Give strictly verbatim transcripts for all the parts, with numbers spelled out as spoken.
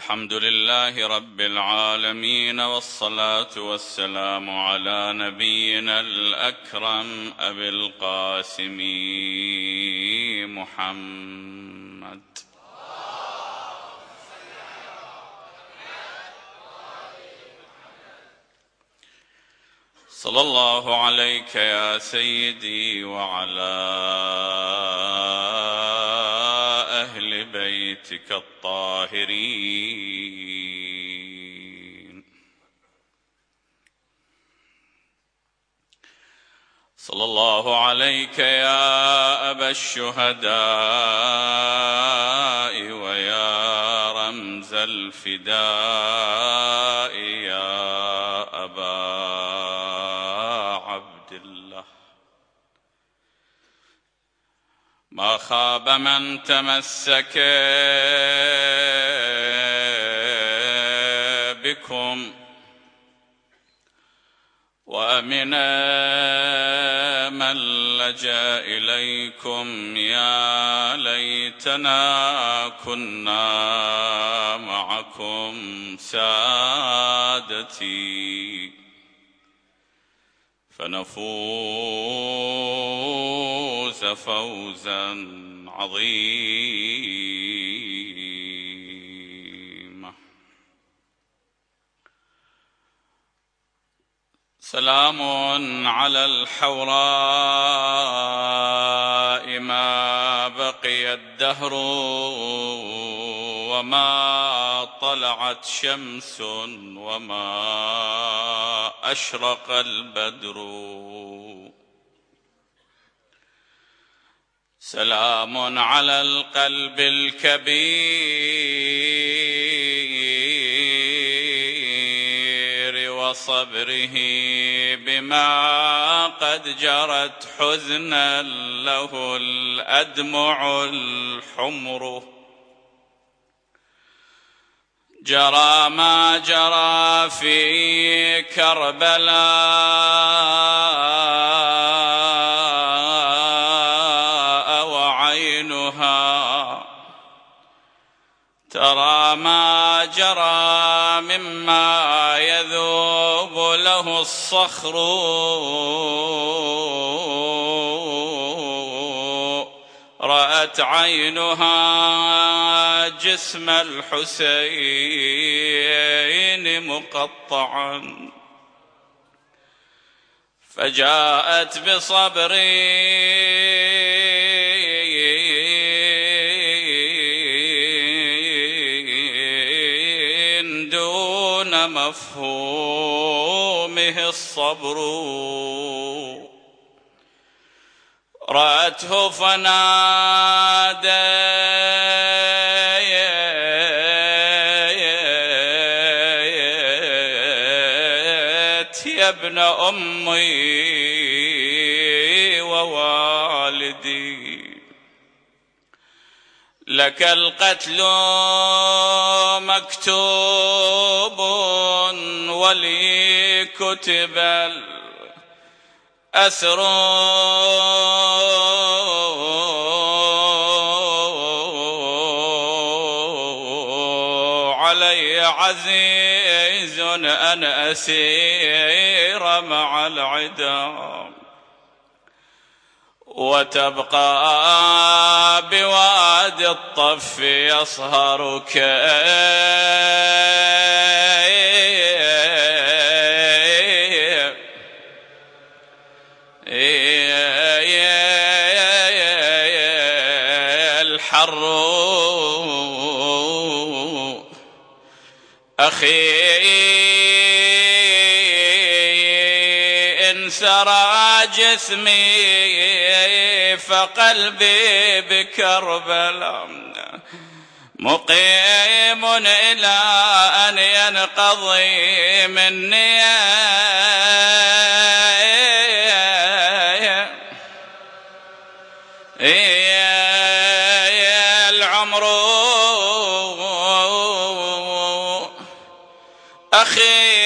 الحمد لله رب العالمين، والصلاة والسلام على نبينا الأكرم أبي القاسم محمد. صلى الله عليك يا سيدي وعلى أهل بيتك الطاهرين. صلى الله عليك يا أبا الشهداء ويا رمز الفداء يا أبا عبد الله. ما خاب من تمسك بكم وأمن من لجأ إليكم. يا ليتنا كنا معكم سادتي فنفوز فوزا عظيما. سلام على الحوراء ما بقي الدهر وما طلعت شمس وما أشرق البدر. سلام على القلب الكبير وصبره بما قد جرت حزنا له الأدمع الحمر. جرى ما جرى في كربلاء وعينها ترى ما جرى مما يذوب له الصخر. رأت عينها جسم الحسين مقطعا فجاءت بصبر دون مفهومه الصبر. رأته فنادت يا ابن أمي ووالدي لك القتل مكتوب ولي كتب الأسر. علي عزيز أن أسير مع العدا وتبقى بوادي الطف يصهرك الحر. أخي إن سرى جسمي فقلبي بكربلاء مقيم إلى أن ينقضي مني العمر. أخي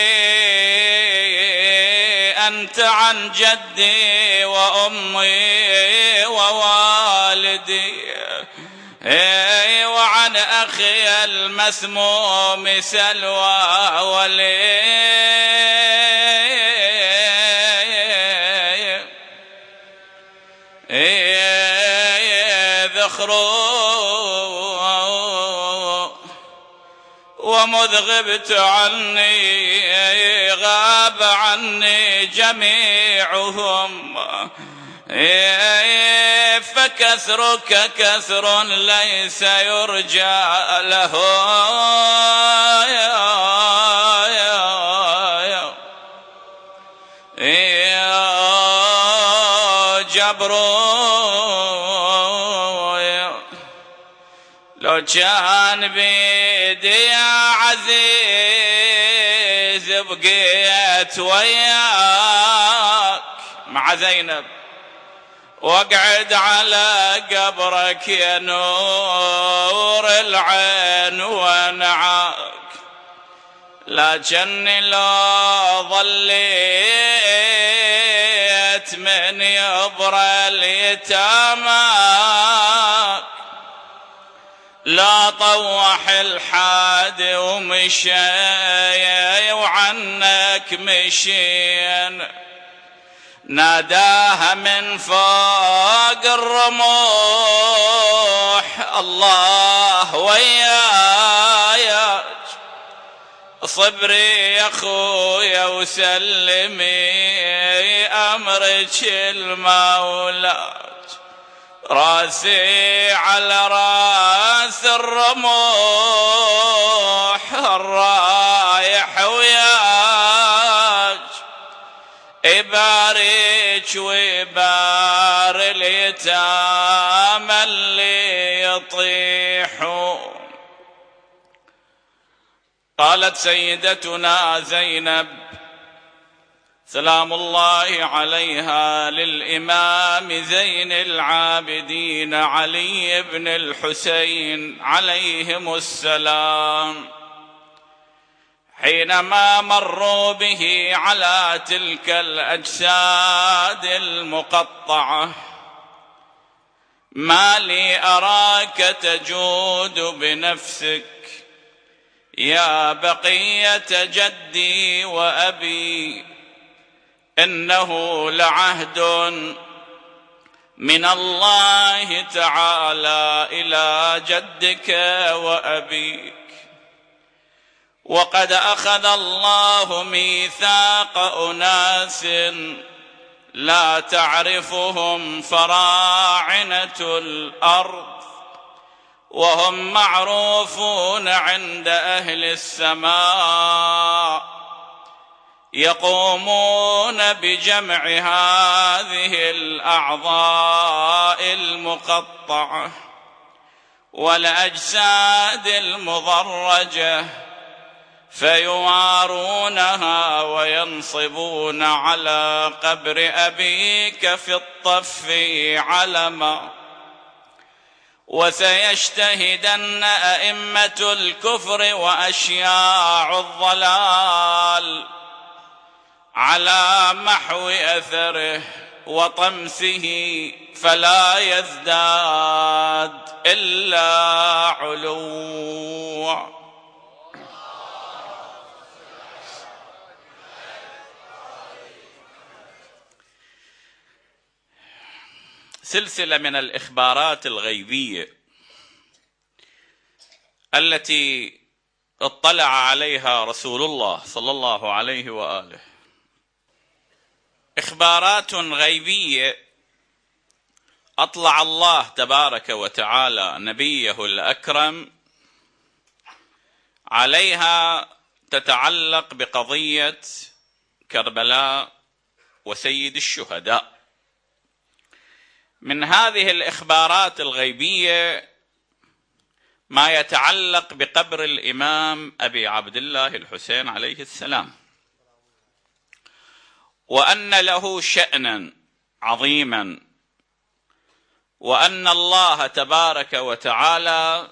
أنت عن جدي وأمي ووالدي وعن أخي المسموم سلوى ولي ومذ غبت عني غاب عني جميعهم فكثرك كثر ليس يرجى له جبر لو كان بيدي يا عزيز بقيت وياك مع زينب واقعد على قبرك يا نور العين ونعاك، لكني لو ظليت من يبرى اليتامى لا طوح الحاد ومشي وعنك مشين، ناداها من فوق الرموح الله وياك، صبري يا خويا وسلمي أمرك المولى، راسي على راس الرموح الرايح وياك، يبارك ويبار اليتامى اللي يطيحون. قالت سيدتنا زينب سلام الله عليها للإمام زين العابدين علي بن الحسين عليهم السلام، حينما مروا به على تلك الأجساد المقطعة: ما لي أراك تجود بنفسك يا بقية جدي وأبي، إنه لعهد من الله تعالى إلى جدك وأبيك، وقد أخذ الله ميثاق أناس لا تعرفهم فراعنة الأرض، وهم معروفون عند أهل السماء، يقومون بجمع هذه الأعضاء المقطعة والأجساد المضرجة فيوارونها وينصبون على قبر أبيك في الطف علما، وسيجتهدن أئمة الكفر وأشياع الضلال على محو أثره وطمسه فلا يزداد إلا علوا. سلسلة من الإخبارات الغيبية التي اطلع عليها رسول الله صلى الله عليه وآله، إخبارات غيبية أطلع الله تبارك وتعالى نبيه الأكرم عليها، تتعلق بقضية كربلاء وسيد الشهداء. من هذه الإخبارات الغيبية ما يتعلق بقبر الإمام أبي عبد الله الحسين عليه السلام، وأن له شأنا عظيما، وأن الله تبارك وتعالى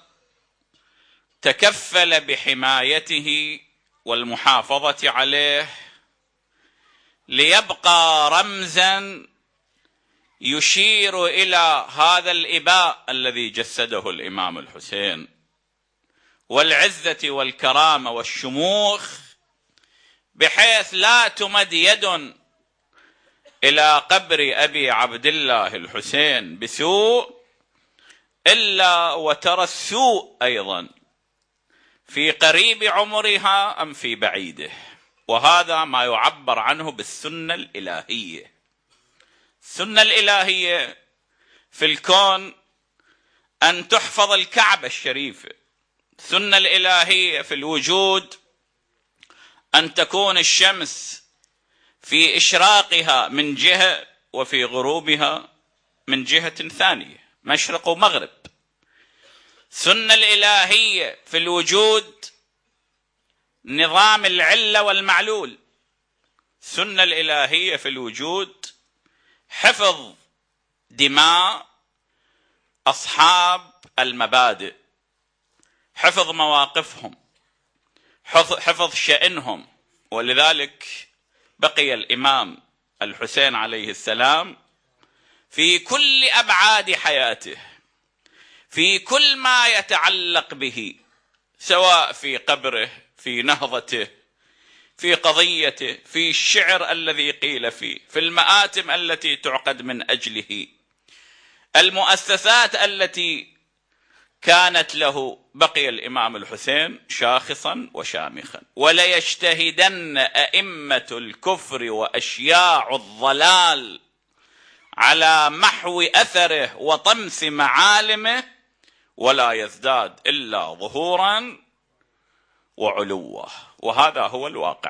تكفل بحمايته والمحافظة عليه ليبقى رمزا يشير إلى هذا الإباء الذي جسده الإمام الحسين والعزة والكرامة والشموخ، بحيث لا تمد يد إلى قبر أبي عبد الله الحسين بسوء إلا وترى السوء أيضا في قريب عمرها أم في بعيده. وهذا ما يعبر عنه بالسنة الإلهية. السنة الإلهية في الكون أن تحفظ الكعبة الشريفة، السنة الإلهية في الوجود أن تكون الشمس في إشراقها من جهة وفي غروبها من جهة ثانية، مشرق ومغرب. السنة الإلهية في الوجود نظام العلة والمعلول. السنة الإلهية في الوجود حفظ دماء أصحاب المبادئ، حفظ مواقفهم، حفظ شأنهم. ولذلك بقي الإمام الحسين عليه السلام في كل أبعاد حياته، في كل ما يتعلق به، سواء في قبره، في نهضته، في قضيته، في الشعر الذي قيل فيه، في المآتم التي تعقد من أجله، المؤسسات التي كانت له. بقي الإمام الحسين شاخصا وشامخا. وليجتهدن أئمة الكفر وأشياع الضلال على محو أثره وطمس معالمه، ولا يزداد إلا ظهورا وعلوا. وهذا هو الواقع.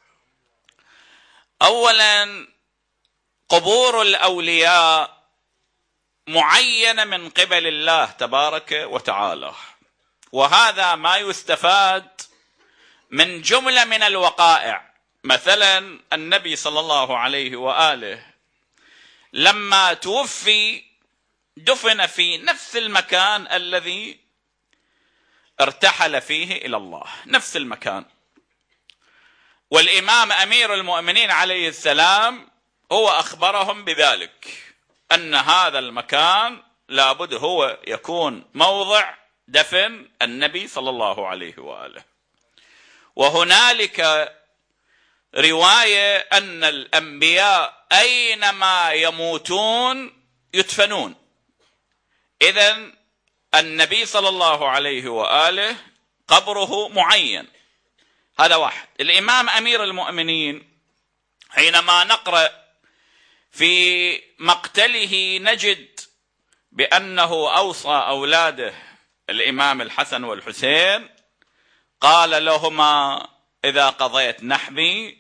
أولا، قبور الأولياء معينة من قبل الله تبارك وتعالى، وهذا ما يستفاد من جملة من الوقائع. مثلا النبي صلى الله عليه وآله لما توفي دفن في نفس المكان الذي ارتحل فيه إلى الله، نفس المكان. والإمام أمير المؤمنين عليه السلام هو أخبرهم بذلك، أن هذا المكان لابد هو يكون موضع دفن النبي صلى الله عليه وآله. وهنالك رواية أن الأنبياء أينما يموتون يدفنون. إذن النبي صلى الله عليه وآله قبره معين. هذا واحد. الإمام أمير المؤمنين حينما نقرأ في مقتله نجد بأنه أوصى أولاده الإمام الحسن والحسين، قال لهما: إذا قضيت نحبي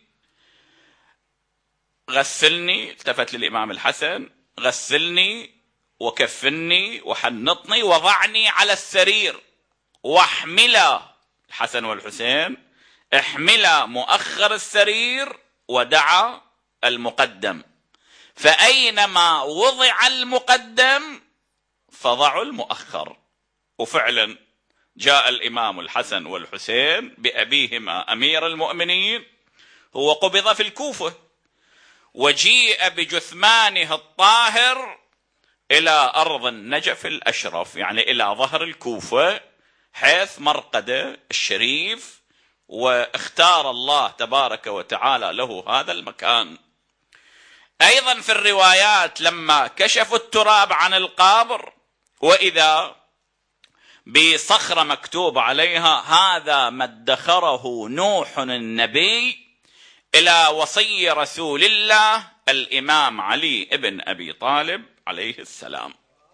غسلني، التفت للإمام الحسن، غسلني وكفني وحنطني وضعني على السرير، واحملا الحسن والحسين، احملا مؤخر السرير ودعا المقدم، فأينما وضع المقدم فضعوا المؤخر. وفعلا جاء الإمام الحسن والحسين بأبيهما أمير المؤمنين، هو قبض في الكوفة، وجيء بجثمانه الطاهر إلى أرض النجف الأشرف، يعني إلى ظهر الكوفة، حيث مرقده الشريف، واختار الله تبارك وتعالى له هذا المكان. أيضا في الروايات لما كشفوا التراب عن القبر، وإذا بصخرة مكتوب عليها: هذا ما ادخره نوح النبي إلى وصي رسول الله الإمام علي ابن أبي طالب عليه السلام.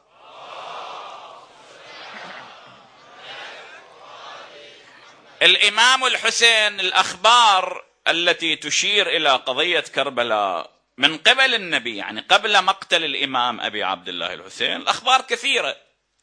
الإمام الحسين، الأخبار التي تشير إلى قضية كربلاء من قبل النبي، يعني قبل مقتل الإمام أبي عبد الله الحسين، الأخبار كثيرة.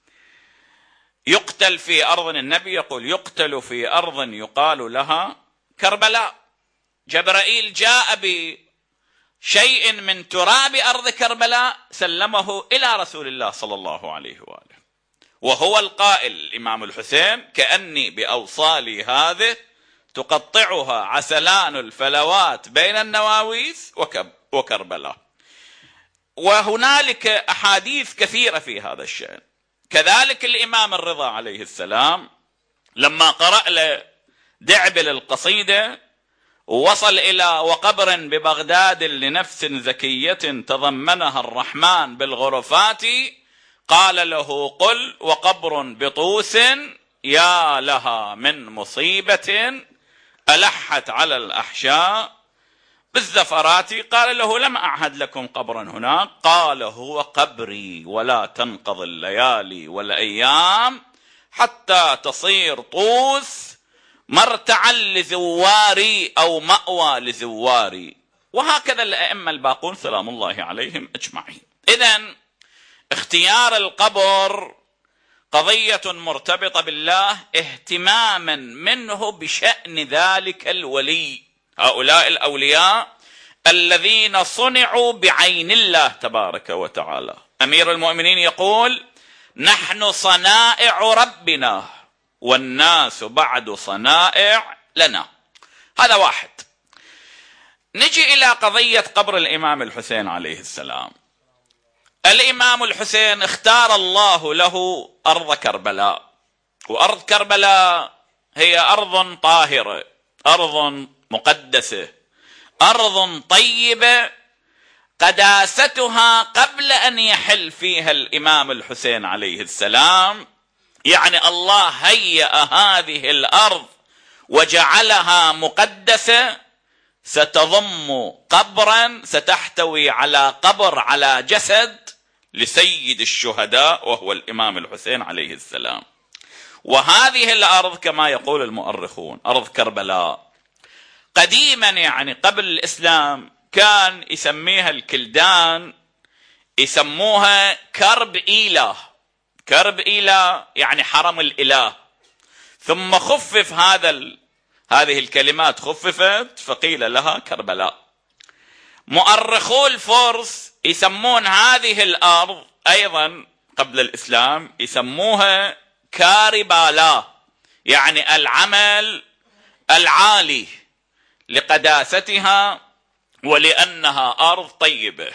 يقتل في أرض، النبي يقول: يقتل في أرض يقال لها كربلاء. جبرائيل جاء بشيء من تراب أرض كربلاء سلمه إلى رسول الله صلى الله عليه وآله، وهو القائل الإمام الحسين: كأني بأوصالي هذه تقطعها عسلان الفلوات بين النواويس وكربلاء. وهنالك أحاديث كثيرة في هذا الشأن. كذلك الإمام الرضا عليه السلام لما قرأ له دعبل القصيدة ووصل إلى وقبر ببغداد لنفس زكية تضمنها الرحمن بالغرفات، قال له قل وقبر بطوس يا لها من مصيبة ألحت على الأحشاء بالزفرات. قال له لم أعهد لكم قبرا هناك، قال هو قبري ولا تنقضي الليالي والأيام حتى تصير طوس مرتعا لزواري أو مأوى لزواري. وهكذا الأئمة الباقون سلام الله عليهم أجمعين. إذن اختيار القبر قضية مرتبطة بالله اهتماما منه بشأن ذلك الولي، هؤلاء الأولياء الذين صنعوا بعين الله تبارك وتعالى. أمير المؤمنين يقول نحن صنائع ربنا والناس بعد صنائع لنا. هذا واحد. نجي إلى قضية قبر الإمام الحسين عليه السلام. الإمام الحسين اختار الله له أرض كربلاء، وأرض كربلاء هي أرض طاهرة، أرض مقدسة، أرض طيبة قداستها قبل أن يحل فيها الإمام الحسين عليه السلام. يعني الله هيأ هذه الأرض وجعلها مقدسة، ستضم قبرا، ستحتوي على قبر على جسد لسيد الشهداء وهو الإمام الحسين عليه السلام. وهذه الأرض كما يقول المؤرخون أرض كربلاء قديما، يعني قبل الإسلام كان يسميها الكلدان يسموها كرب إيله. كرب إيله يعني حرم الإله، ثم خفف هذا ال... هذه الكلمات خففت فقيل لها كربلاء. مؤرخو الفرس يسمون هذه الأرض أيضا قبل الإسلام يسموها كاربالا، يعني العمل العالي لقداستها ولأنها أرض طيبة.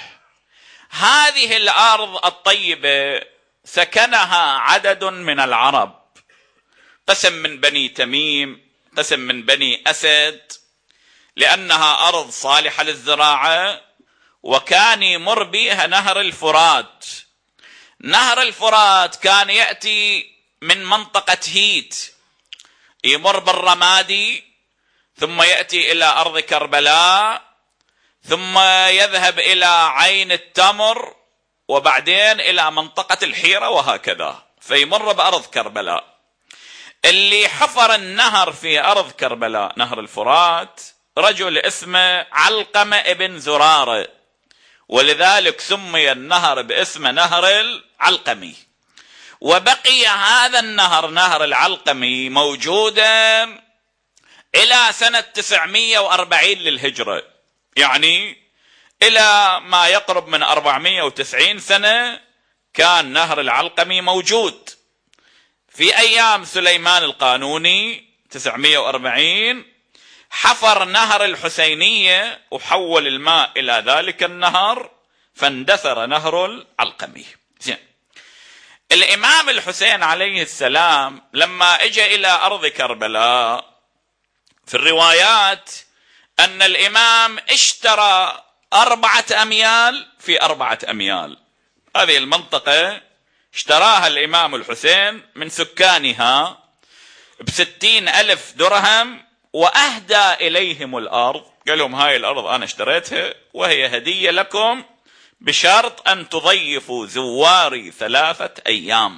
هذه الأرض الطيبة سكنها عدد من العرب، قسم من بني تميم، قسم من بني أسد، لأنها أرض صالحة للزراعة، وكان يمر بها نهر الفرات. نهر الفرات كان يأتي من منطقة هيت، يمر بالرمادي، ثم يأتي إلى أرض كربلاء، ثم يذهب إلى عين التمر، وبعدين إلى منطقة الحيرة، وهكذا فيمر بأرض كربلاء. اللي حفر النهر في أرض كربلاء نهر الفرات رجل اسمه علقمة ابن زرارة، ولذلك سمي النهر باسم نهر العلقمي. وبقي هذا النهر نهر العلقمي موجودا إلى سنة تسعمائة وأربعين للهجرة، يعني إلى ما يقرب من أربعمائة وتسعين سنة كان نهر العلقمي موجود. في أيام سليمان القانوني تسعمائة وأربعين حفر نهر الحسينية وحول الماء إلى ذلك النهر فاندثر نهر العلقمي. زين. الإمام الحسين عليه السلام لما اجى إلى أرض كربلاء في الروايات أن الإمام اشترى أربعة أميال في أربعة أميال. هذه المنطقة اشتراها الإمام الحسين من سكانها بستين ألف درهم، وأهدى إليهم الأرض، قال لهم هاي الأرض أنا اشتريتها وهي هدية لكم بشرط أن تضيفوا زواري ثلاثة أيام.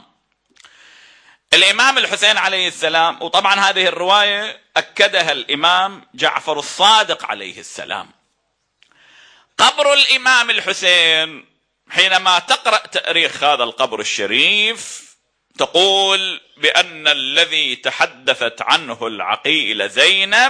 الإمام الحسين عليه السلام، وطبعا هذه الرواية أكدها الإمام جعفر الصادق عليه السلام. قبر الإمام الحسين حينما تقرأ تاريخ هذا القبر الشريف تقول بأن الذي تحدثت عنه العقيلة زينب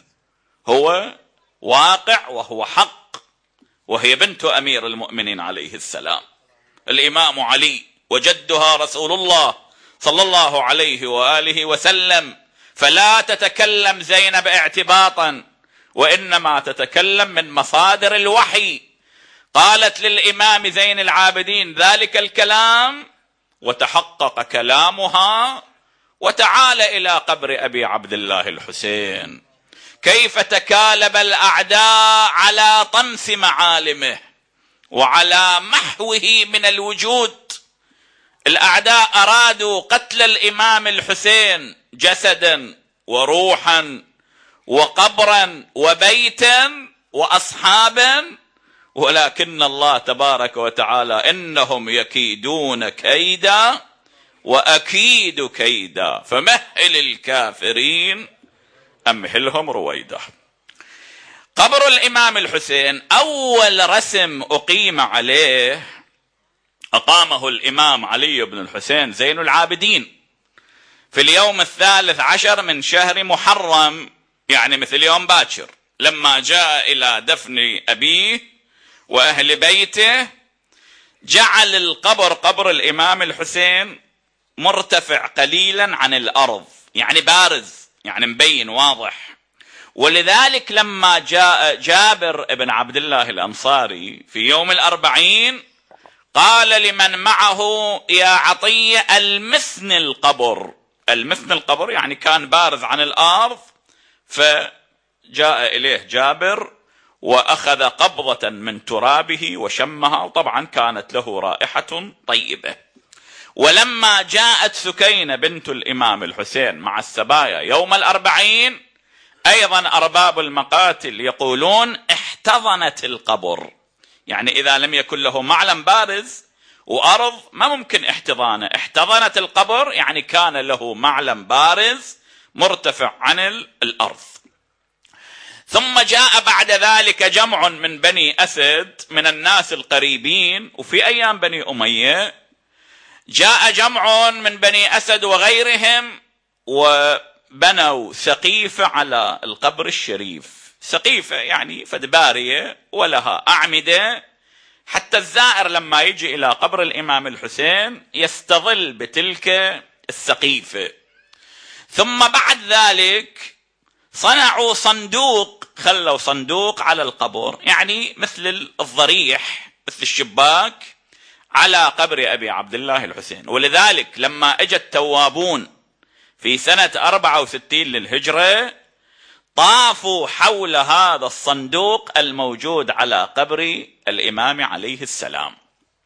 هو واقع وهو حق، وهي بنت أمير المؤمنين عليه السلام الإمام علي، وجدها رسول الله صلى الله عليه وآله وسلم. فلا تتكلم زينب اعتباطا، وإنما تتكلم من مصادر الوحي. قالت للإمام زين العابدين ذلك الكلام وتحقق كلامها، وتعال إلى قبر أبي عبد الله الحسين. كيف تكالب الأعداء على طمس معالمه وعلى محوه من الوجود. الأعداء أرادوا قتل الإمام الحسين جسدا وروحا وقبرا وبيتا وأصحابا، ولكن الله تبارك وتعالى إنهم يكيدون كيدا وأكيد كيدا فمهل الكافرين أمهلهم رويدا. قبر الإمام الحسين أول رسم أقيم عليه أقامه الإمام علي بن الحسين زين العابدين في اليوم الثالث عشر من شهر محرم، يعني مثل يوم باكر، لما جاء إلى دفن أبيه وأهل بيته جعل القبر قبر الإمام الحسين مرتفع قليلا عن الأرض، يعني بارز، يعني مبين واضح. ولذلك لما جاء جابر بن عبد الله الأنصاري في يوم الأربعين قال لمن معه يا عطية المثن القبر. المثن القبر يعني كان بارز عن الأرض، فجاء إليه جابر وأخذ قبضة من ترابه وشمها، وطبعا كانت له رائحة طيبة. ولما جاءت سكينة بنت الإمام الحسين مع السبايا يوم الأربعين أيضا أرباب المقاتل يقولون احتضنت القبر، يعني إذا لم يكن له معلم بارز وأرض ما ممكن احتضانه، احتضنت القبر يعني كان له معلم بارز مرتفع عن الأرض. ثم جاء بعد ذلك جمع من بني أسد من الناس القريبين، وفي أيام بني أمية جاء جمع من بني أسد وغيرهم وبنوا سقيفة على القبر الشريف. سقيفة يعني فدبارية ولها أعمدة، حتى الزائر لما يجي إلى قبر الإمام الحسين يستظل بتلك السقيفة. ثم بعد ذلك صنعوا صندوق، خلوا صندوق على القبر، يعني مثل الضريح مثل الشباك على قبر أبي عبد الله الحسين. ولذلك لما اجى التوابون في سنة أربعة وستين للهجرة طافوا حول هذا الصندوق الموجود على قبر الإمام عليه السلام.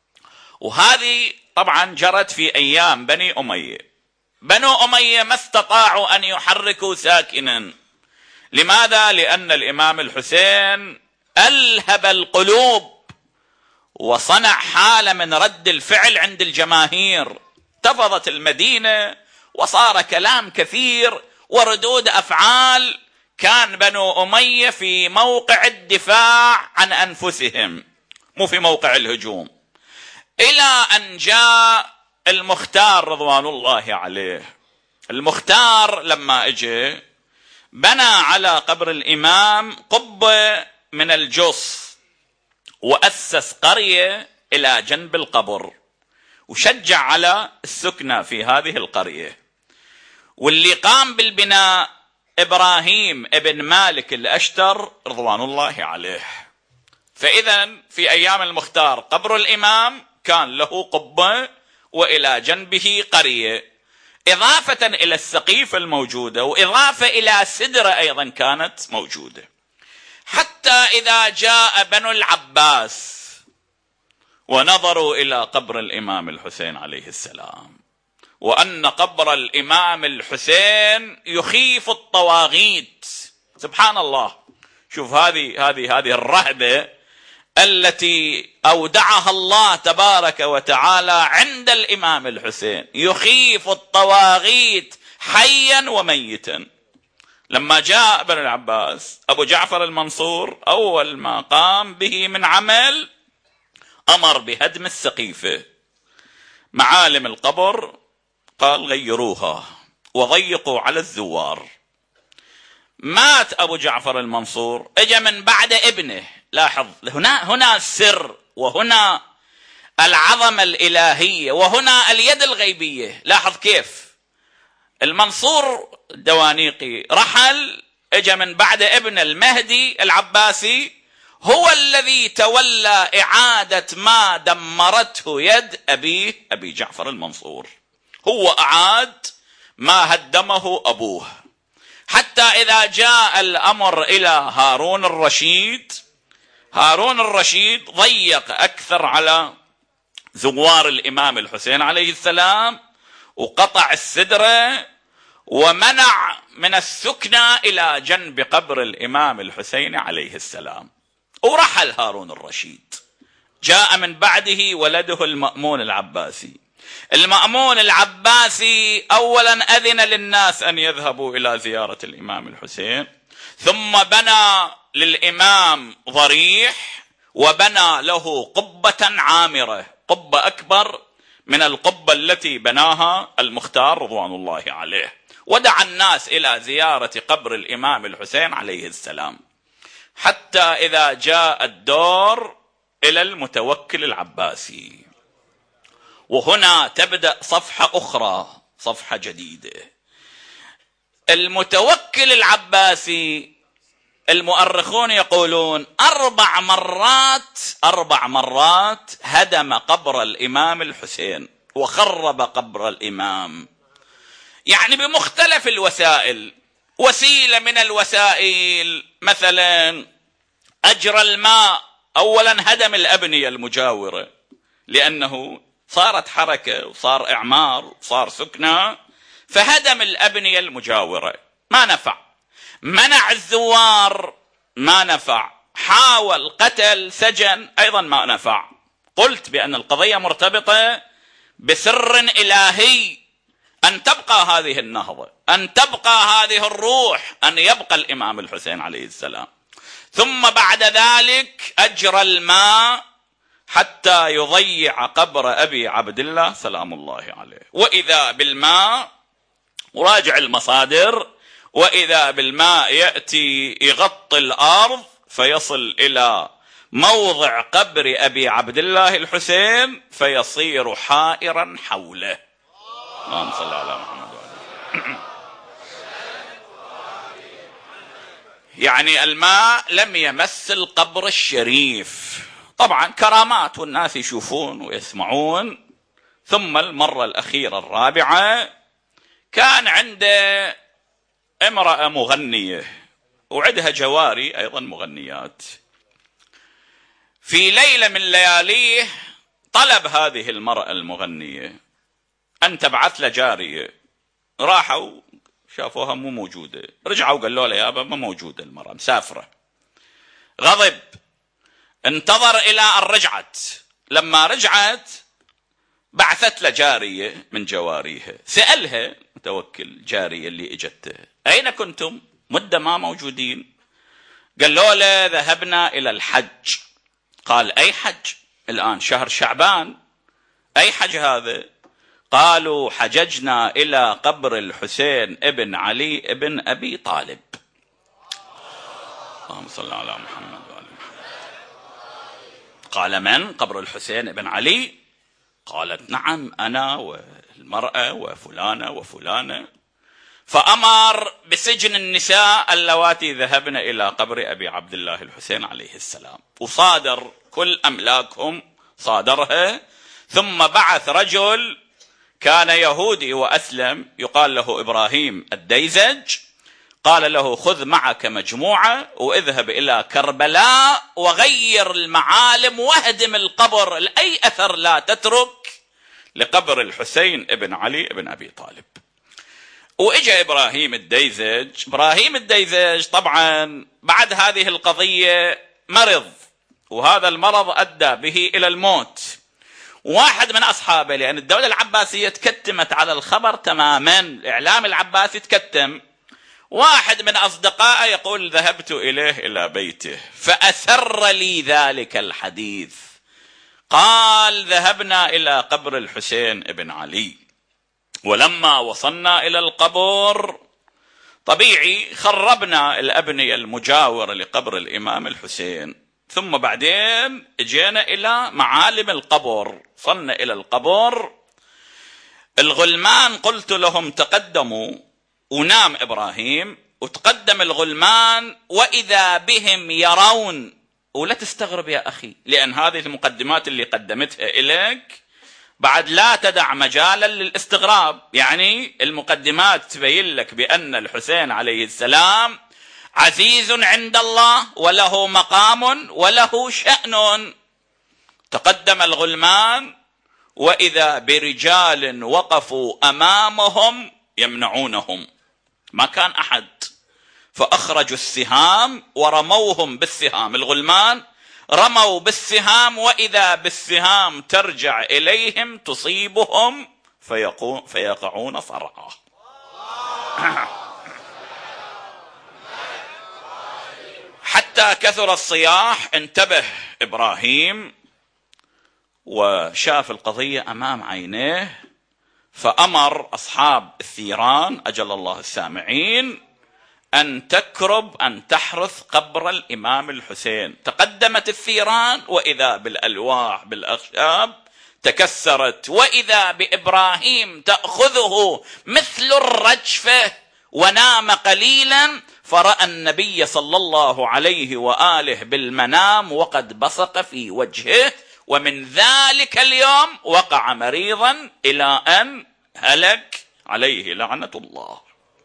وهذه طبعا جرت في أيام بني أمية. بنو أمية ما استطاعوا أن يحركوا ساكنا. لماذا؟ لأن الإمام الحسين ألهب القلوب وصنع حالة من رد الفعل عند الجماهير، تفضت المدينة وصار كلام كثير وردود أفعال. كان بنو أمية في موقع الدفاع عن أنفسهم مو في موقع الهجوم، إلى أن جاء المختار رضوان الله عليه. المختار لما اجى بنى على قبر الإمام قبة من الجص وأسس قرية إلى جنب القبر وشجع على السكنة في هذه القرية. واللي قام بالبناء إبراهيم ابن مالك الأشتر رضوان الله عليه. فإذا في أيام المختار قبر الإمام كان له قبة وإلى جنبه قرية، إضافة إلى السقيفة الموجودة وإضافة إلى سدرة أيضا كانت موجودة. حتى إذا جاء بنو العباس ونظروا إلى قبر الإمام الحسين عليه السلام، وأن قبر الإمام الحسين يخيف الطواغيت. سبحان الله، شوف هذه هذه هذه الرهبة التي أودعها الله تبارك وتعالى عند الإمام الحسين، يخيف الطواغيت حيا وميتا. لما جاء ابن العباس أبو جعفر المنصور أول ما قام به من عمل أمر بهدم السقيفة. معالم القبر قال غيروها وضيقوا على الزوار. مات أبو جعفر المنصور، اجى من بعد ابنه. لاحظ هنا هنا السر، وهنا العظمة الإلهية، وهنا اليد الغيبية. لاحظ كيف المنصور الدوانيقي رحل، اجى من بعد ابن المهدي العباسي، هو الذي تولى إعادة ما دمرته يد أبيه أبي جعفر المنصور، هو أعاد ما هدمه أبوه. حتى إذا جاء الأمر إلى هارون الرشيد، هارون الرشيد ضيق أكثر على زوار الإمام الحسين عليه السلام، وقطع السدرة ومنع من السكنة إلى جنب قبر الإمام الحسين عليه السلام، ورحل هارون الرشيد. جاء من بعده ولده المأمون العباسي. المأمون العباسي أولا أذن للناس أن يذهبوا إلى زيارة الإمام الحسين، ثم بنى للإمام ضريح وبنى له قبة عامرة، قبة أكبر من القبة التي بناها المختار رضوان الله عليه، ودعا الناس إلى زيارة قبر الإمام الحسين عليه السلام. حتى إذا جاء الدور إلى المتوكل العباسي، وهنا تبدأ صفحة أخرى، صفحة جديدة. المتوكل العباسي المؤرخون يقولون أربع مرات أربع مرات هدم قبر الإمام الحسين وخرب قبر الإمام، يعني بمختلف الوسائل. وسيلة من الوسائل مثلا أجرى الماء، أولا هدم الأبنية المجاورة لأنه صارت حركة وصار إعمار وصار سكنة، فهدم الأبنية المجاورة، ما نفع. منع الزوار، ما نفع. حاول قتل، سجن، أيضا ما نفع. قلت بأن القضية مرتبطة بسر إلهي، أن تبقى هذه النهضة، أن تبقى هذه الروح، أن يبقى الإمام الحسين عليه السلام. ثم بعد ذلك أجرى الماء حتى يضيع قبر أبي عبد الله سلام الله عليه. وإذا بالماء، وراجع المصادر، وإذا بالماء يأتي يغطي الأرض فيصل إلى موضع قبر أبي عبد الله الحسين فيصير حائرا حوله. اللهم صل على محمد وعلى. يعني الماء لم يمس القبر الشريف، طبعا كرامات والناس يشوفون ويسمعون. ثم المرة الأخيرة الرابعة كان عنده امرأة مغنية وعندها جواري أيضا مغنيات. في ليلة من لياليه طلب هذه المرأة المغنية أن تبعث له جارية. راحوا شافوها مو موجودة، رجعوا قالوا له يا أبا ما موجودة المرأة، مسافرة. غضب، انتظر إلى أن رجعت. لما رجعت بعثت له جارية من جواريها، سألها متوكل جارية اللي اجته أين كنتم؟ مدة ما موجودين. قالوا له ذهبنا إلى الحج. قال أي حج؟ الآن شهر شعبان، أي حج هذا؟ قالوا حججنا إلى قبر الحسين ابن علي ابن أبي طالب. اللهم صل على محمد وعلى محمد. قال من؟ قبر الحسين ابن علي؟ قالت نعم أنا والمرأة وفلانة وفلانة. فأمر بسجن النساء اللواتي ذهبن إلى قبر أبي عبد الله الحسين عليه السلام، وصادر كل أملاكهم، صادرها. ثم بعث رجل كان يهودي وأسلم يقال له إبراهيم الديزج، قال له خذ معك مجموعة واذهب إلى كربلاء وغير المعالم واهدم القبر، لأي أثر لا تترك لقبر الحسين ابن علي ابن أبي طالب. وإجا إبراهيم الديزج. إبراهيم الديزج طبعا بعد هذه القضية مرض، وهذا المرض أدى به إلى الموت. واحد من أصحابه، لأن الدولة العباسية تكتمت على الخبر تماما، الإعلام العباسي تكتم. واحد من أصدقائه يقول ذهبت إليه إلى بيته فأسر لي ذلك الحديث. قال ذهبنا إلى قبر الحسين ابن علي، ولما وصلنا إلى القبر طبيعي خربنا الأبنية المجاورة لقبر الإمام الحسين، ثم بعدين اجينا إلى معالم القبر. صلنا إلى القبر، الغلمان قلت لهم تقدموا، ونام إبراهيم وتقدم الغلمان، وإذا بهم يرون ولا تستغرب يا أخي، لأن هذه المقدمات اللي قدمتها إليك بعد لا تدع مجالا للاستغراب. يعني المقدمات تبين لك بأن الحسين عليه السلام عزيز عند الله وله مقام وله شأن. تقدم الغلمان وإذا برجال وقفوا أمامهم يمنعونهم، ما كان أحد، فأخرجوا السهام ورموهم بالسهام. الغلمان رموا بالسهام وإذا بالسهام ترجع إليهم تصيبهم فيقعون صرعا. حتى كثر الصياح انتبه إبراهيم وشاف القضية أمام عينيه، فأمر أصحاب الثيران أجل الله السامعين أن تكرب أن تحرث قبر الإمام الحسين. تقدمت الثيران وإذا بالألواح بالأخشاب تكسرت، وإذا بإبراهيم تأخذه مثل الرجفة ونام قليلا، فرأى النبي صلى الله عليه وآله بالمنام وقد بصق في وجهه، ومن ذلك اليوم وقع مريضا إلى أن هلك عليه لعنة الله.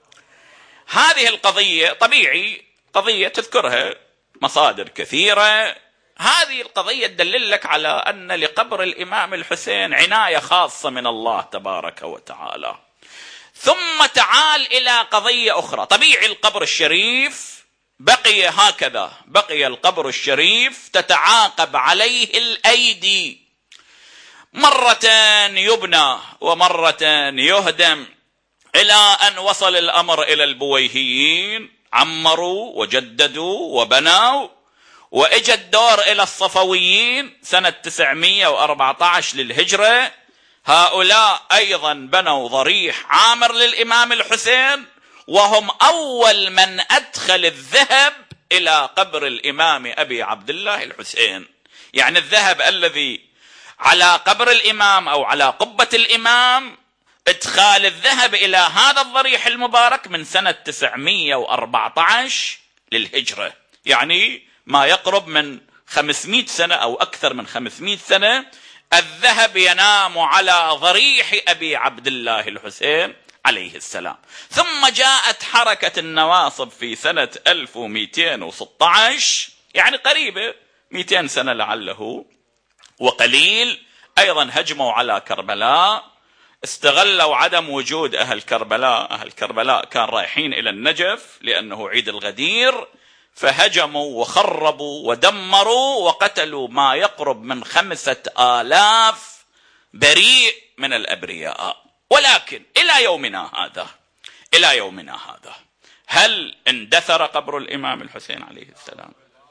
هذه القضية طبيعي قضية تذكرها مصادر كثيرة. هذه القضية تدلل لك على أن لقبر الإمام الحسين عناية خاصة من الله تبارك وتعالى. ثم تعال إلى قضية أخرى. طبيعي القبر الشريف بقي هكذا، بقي القبر الشريف تتعاقب عليه الأيدي، مرة يبنى ومرة يهدم، إلى أن وصل الأمر إلى البويهيين، عمروا وجددوا وبنوا، وإجى الدور إلى الصفويين سنة تسعمائة وأربعة عشر للهجرة. هؤلاء أيضا بنوا ضريح عامر للإمام الحسين، وهم أول من أدخل الذهب إلى قبر الإمام أبي عبد الله الحسين. يعني الذهب الذي على قبر الإمام أو على قبة الإمام، ادخال الذهب إلى هذا الضريح المبارك من سنة تسعمائة وأربعة عشر للهجرة، يعني ما يقرب من خمسمائة سنة أو أكثر من خمسمائة سنة. الذهب ينام على ضريح أبي عبد الله الحسين عليه السلام. ثم جاءت حركة النواصب في سنة ألف ومئتين وستة عشر، يعني قريبة مئتين سنة لعله وقليل، أيضا هجموا على كربلاء، استغلوا عدم وجود أهل كربلاء. أهل كربلاء كان رايحين إلى النجف لأنه عيد الغدير، فهجموا وخربوا ودمروا وقتلوا ما يقرب من خمسة آلاف بريء من الأبرياء. ولكن إلى يومنا هذا إلى يومنا هذا هل اندثر قبر الإمام الحسين عليه السلام؟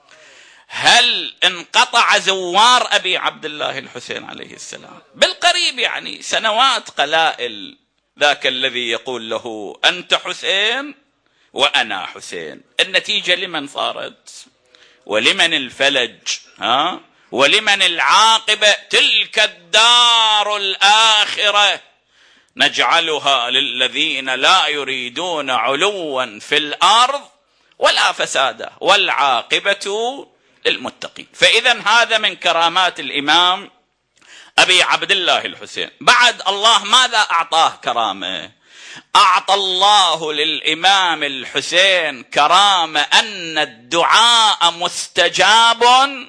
هل انقطع زوار أبي عبد الله الحسين عليه السلام؟ بالقريب، يعني سنوات قلائل، ذاك الذي يقول له أنت حسين وأنا حسين، النتيجة لمن صارت؟ ولمن الفلج؟ ها؟ ولمن العاقبة؟ تلك الدار الآخرة نجعلها للذين لا يريدون علوا في الأرض ولا فسادا والعاقبة للمتقين. فإذا هذا من كرامات الإمام أبي عبد الله الحسين. بعد الله ماذا أعطاه كرامة؟ أعطى الله للإمام الحسين كرامة أن الدعاء مستجاب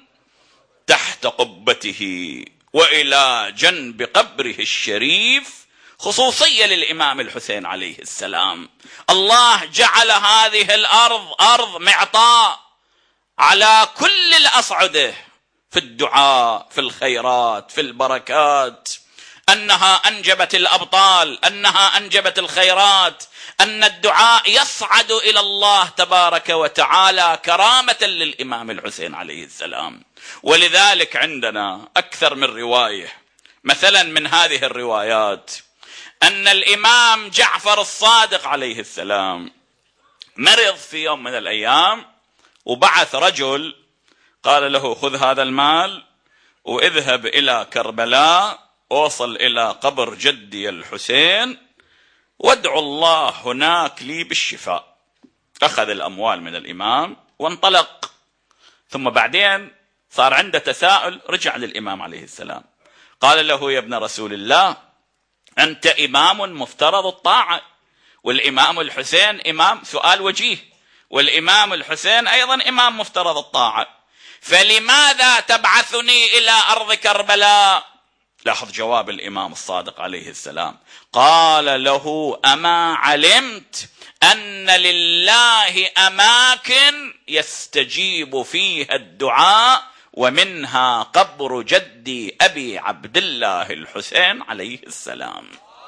تحت قبته وإلى جنب قبره الشريف، خصوصية للإمام الحسين عليه السلام. الله جعل هذه الأرض أرض معطاء على كل الأصعدة، في الدعاء، في الخيرات، في البركات، أنها أنجبت الأبطال، أنها أنجبت الخيرات، أن الدعاء يصعد إلى الله تبارك وتعالى كرامة للإمام الحسين عليه السلام. ولذلك عندنا أكثر من رواية. مثلا من هذه الروايات أن الإمام جعفر الصادق عليه السلام مرض في يوم من الأيام، وبعث رجل قال له خذ هذا المال واذهب إلى كربلاء، وصل إلى قبر جدي الحسين وادعو الله هناك لي بالشفاء. أخذ الأموال من الإمام وانطلق. ثم بعدين صار عنده تساؤل، رجع للإمام عليه السلام قال له: يا ابن رسول الله، أنت إمام مفترض الطاعة، والإمام الحسين إمام، سؤال وجيه، والإمام الحسين أيضا إمام مفترض الطاعة، فلماذا تبعثني إلى أرض كربلاء؟ لاحظ جواب الإمام الصادق عليه السلام، قال له: أما علمت أن لله أماكن يستجيب فيها الدعاء، ومنها قبر جدي أبي عبد الله الحسين عليه السلام.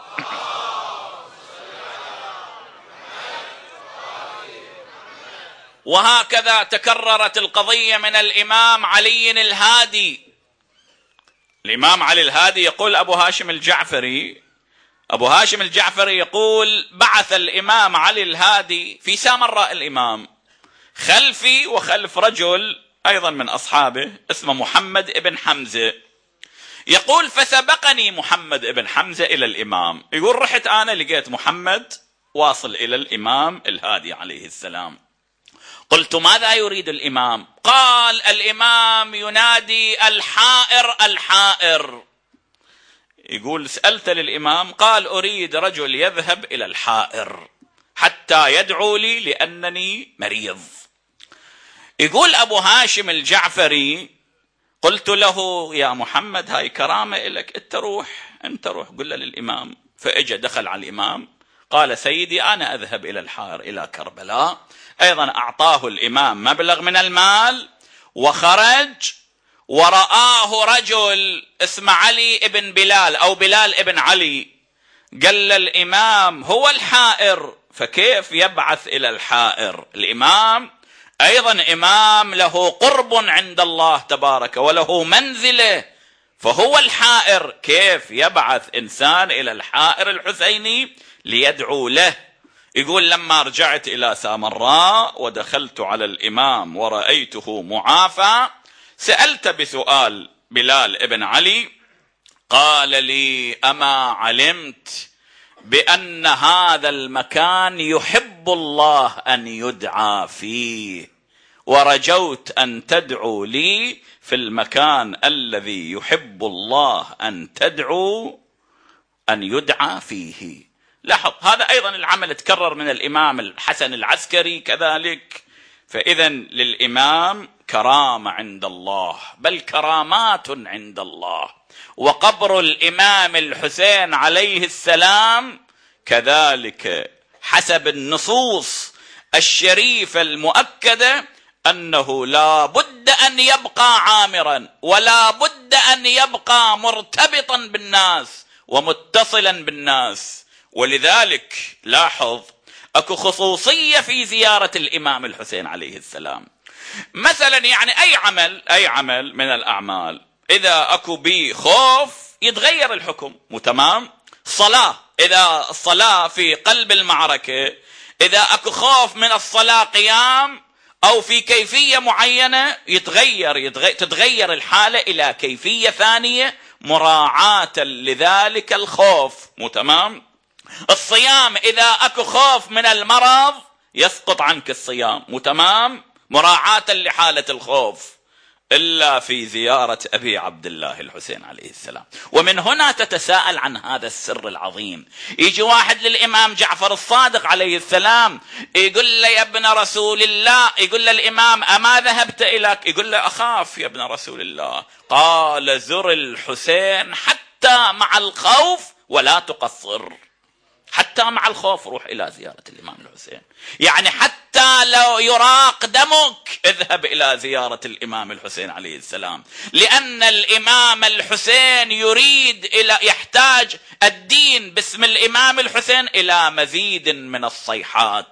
وهكذا تكررت القضية من الإمام علي الهادي. الإمام علي الهادي يقول أبو هاشم الجعفري أبو هاشم الجعفري يقول: بعث الإمام علي الهادي في سامراء الإمام خلفي وخلف رجل أيضا من أصحابه اسمه محمد ابن حمزة. يقول: فسبقني محمد ابن حمزة إلى الإمام. يقول: رحت أنا لقيت محمد واصل إلى الإمام الهادي عليه السلام. قلت: ماذا يريد الإمام؟ قال: الإمام ينادي: الحائر الحائر. يقول: سألت للإمام، قال: أريد رجل يذهب إلى الحائر حتى يدعو لي لأنني مريض. يقول أبو هاشم الجعفري: قلت له: يا محمد، هاي كرامة إلك، أنت روح أنت روح قل للإمام. فإجا دخل على الإمام قال: سيدي، أنا أذهب إلى الحائر إلى كربلاء. أيضا أعطاه الإمام مبلغ من المال وخرج، ورآه رجل اسمه علي ابن بلال أو بلال ابن علي. قال الإمام: هو الحائر، فكيف يبعث إلى الحائر؟ الإمام أيضا إمام له قرب عند الله تبارك وله منزله، فهو الحائر، كيف يبعث إنسان إلى الحائر الحسيني ليدعو له؟ يقول: لما رجعت إلى سامراء ودخلت على الإمام ورأيته معافى، سألت بسؤال بلال ابن علي، قال لي: أما علمت بأن هذا المكان يحب الله أن يدعى فيه، ورجوت أن تدعو لي في المكان الذي يحب الله أن تدعو أن يدعى فيه. لاحظ، هذا أيضا العمل تكرر من الإمام الحسن العسكري كذلك. فإذا للإمام كرامة عند الله، بل كرامات عند الله. وقبر الإمام الحسين عليه السلام كذلك حسب النصوص الشريفة المؤكدة أنه لا بد أن يبقى عامرا، ولا بد أن يبقى مرتبطا بالناس ومتصلا بالناس. ولذلك لاحظ، أكو خصوصية في زيارة الإمام الحسين عليه السلام. مثلا يعني أي عمل أي عمل من الأعمال إذا أكو بي خوف يتغير الحكم، مو تمام؟ صلاة، إذا الصلاة في قلب المعركة، إذا أكو خوف من الصلاة قيام أو في كيفية معينة يتغير, يتغير تتغير الحالة إلى كيفية ثانية مراعاة لذلك الخوف، مو تمام؟ الصيام إذا أكو خوف من المرض يسقط عنك الصيام، مو تمام؟ مراعاة لحالة الخوف، إلا في زيارة أبي عبد الله الحسين عليه السلام. ومن هنا تتساءل عن هذا السر العظيم. يجي واحد للإمام جعفر الصادق عليه السلام يقول له: يا ابن رسول الله، يقول له الإمام: أما ذهبت إليك؟ يقول له: أخاف يا ابن رسول الله. قال: زر الحسين حتى مع الخوف ولا تقصر. حتى مع الخوف روح إلى زيارة الإمام الحسين، يعني حتى لو يراق دمك اذهب إلى زيارة الإمام الحسين عليه السلام، لأن الإمام الحسين يريد إلى يحتاج الدين باسم الإمام الحسين إلى مزيد من الصيحات،